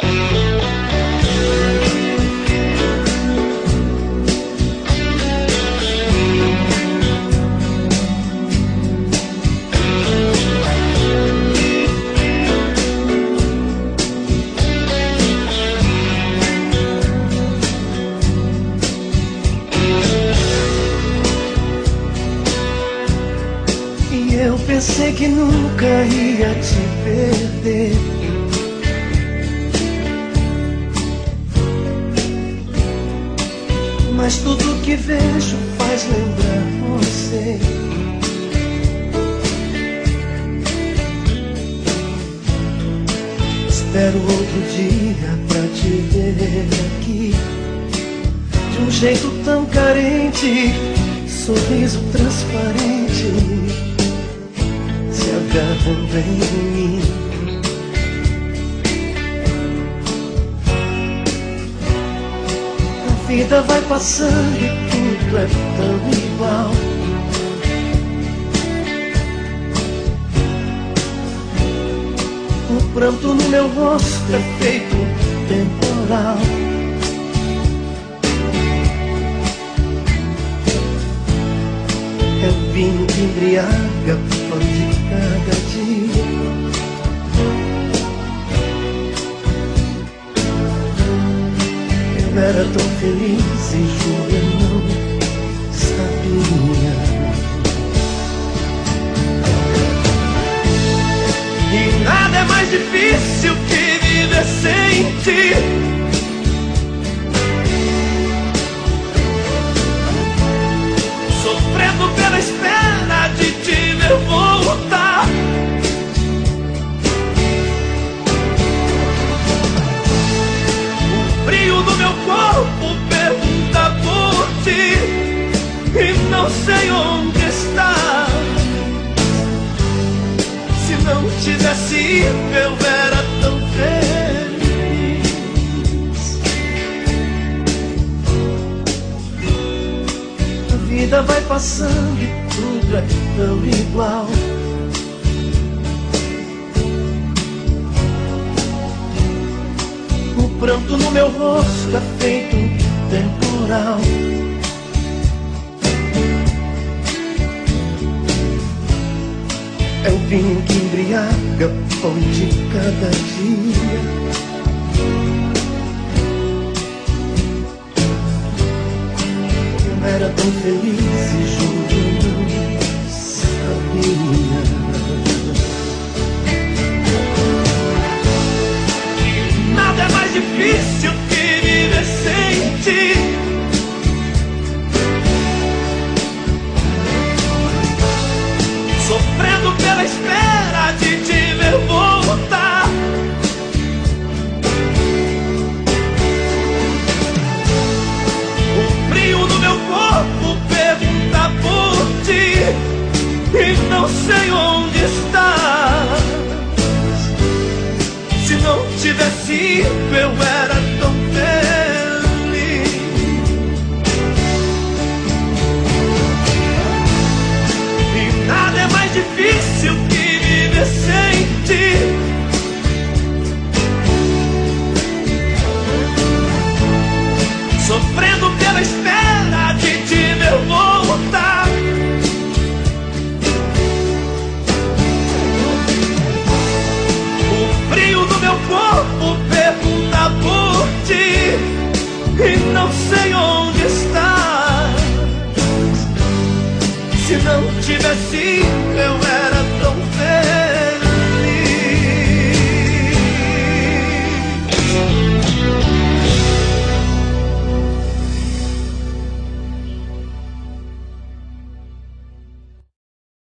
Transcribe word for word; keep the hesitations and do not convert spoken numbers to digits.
Pensei que nunca ia te perder, mas tudo que vejo faz lembrar você. Espero outro dia pra te ver aqui, de um jeito tão carente, sorriso transparente, agarrando em mim. A vida vai passando e tudo é tão igual. O pranto no meu rosto é feito um temporal. É o vinho que embriaga o pão de cada dia. Eu era tão feliz e juro eu não sabia. E nada é mais difícil que viver sem ti. Sofrendo pela espera de te ver voltar. O frio do meu corpo pergunta por ti e não sei onde está. Se não tivesse ido eu era tão feliz. A vida vai passando e tudo é tão igual. O pranto no meu rosto é feito um temporal. É o vinho que embriaga o pão de cada dia. Eu era tão feliz e juro não sabia. Nada é mais difícil que viver sem ti. Sofrendo pela espera de te ver voltar. O frio no meu corpo pergunta por ti e não sei onde estás. Se não tivesse ido eu era